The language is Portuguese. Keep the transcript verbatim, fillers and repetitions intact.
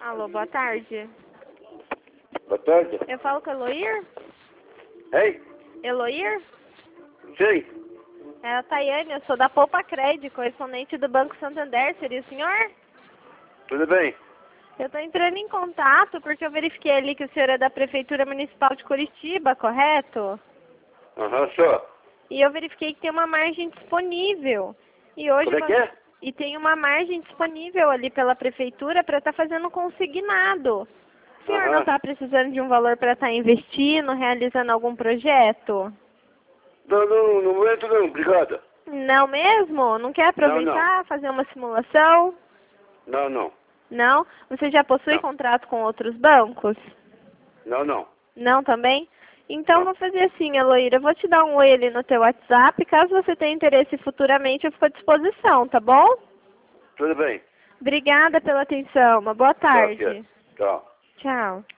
Alô, boa tarde. Boa tarde. Eu falo com a Eloir? Ei? Eloir? Sim. É a Tayane, eu sou da Poupa Crédito, correspondente do Banco Santander. Seria o senhor? Tudo bem? Eu estou entrando em contato porque eu verifiquei ali que o senhor é da Prefeitura Municipal de Curitiba, correto? Aham, uhum, só. E eu verifiquei que tem uma margem disponível. E hoje Como é que é? E tem uma margem disponível ali pela Prefeitura para estar fazendo consignado. O senhor Aham. não está precisando de um valor para estar investindo, realizando algum projeto? Não, não, no momento não, obrigado. Não mesmo? Não quer Não, não. aproveitar, fazer uma simulação? Não, não. Não? Você já possui Não. contrato com outros bancos? Não, não. Não também? Então Não. vou fazer assim, Eloíra, eu vou te dar um oi ali no teu WhatsApp, caso você tenha interesse futuramente, eu fico à disposição, tá bom? Tudo bem. Obrigada pela atenção, uma boa Tchau, tarde. tia. Tchau. Tchau.